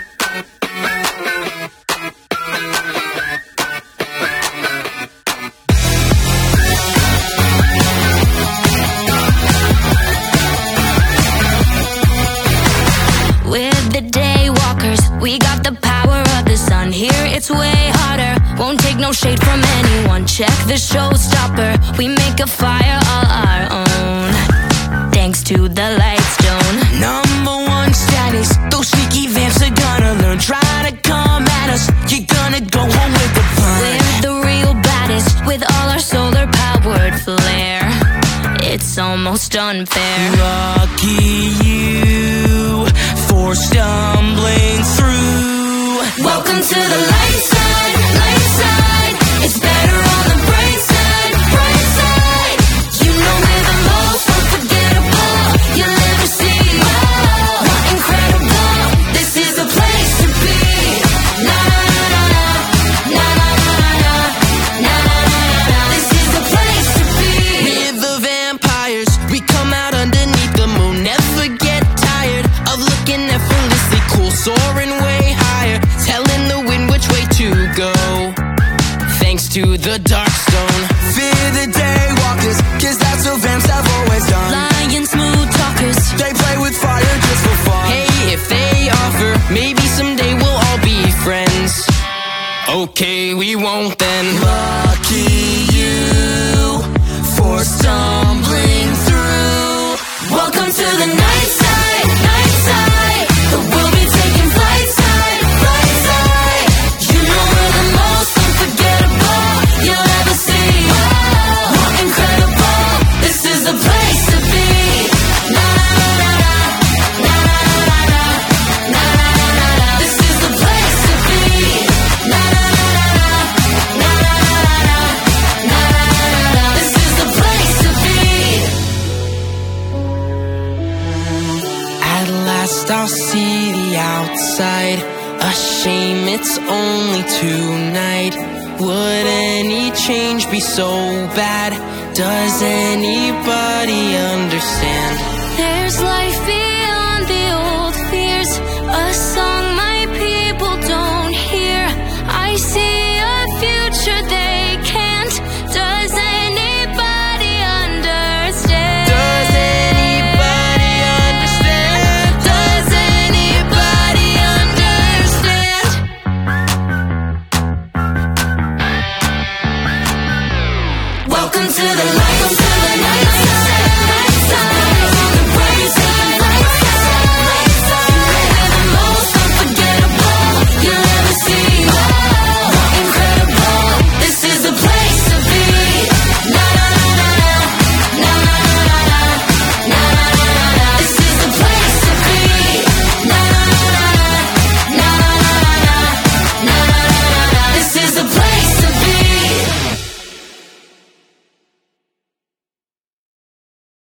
We're the daywalkers, we got the power of the sun. Here it's way harder, won't take no shade from anyone. Check the showstopper, we make a fire all our own, thanks to the Lightstone. Number one status, those sneaky vamps are gonna learn. Try to come at us, you're gonna go home with the fun. We're the real baddest, with all our solar powered flair. It's almost unfair. Lucky you for stumbling through. Welcome to the light side, light side. It's better on the bright side, bright side. You know we're the most unforgettable you'll ever see. Oh, what incredible, this is the place to be. Na na na na na na na na. This is the place to be. We're the vampires, we come out underneath the moon. Never get tired of looking effortlessly cool, soaring way higher, telling the wind which way to go, thanks to the Darkstone. Fear the daywalkers, cause that's what vamps have always done. Lion smooth talkers, They play with fire just for fun. Hey, if they offer, maybe someday we'll all be friends. Okay, we won't then. Lucky you for stumbling through. welcome to the night side, night side. But we'll be taking flight side, flight side. You know we're the most unforgettable you'll ever see. Oh, what incredible, this is the place to be. Na na na na na na na na. This is the place to be. Na na na na na na. This is the place to be. At last I'll see the outside. A shame it's only tonight. Would any change be so bad? Does anybody understand? There's life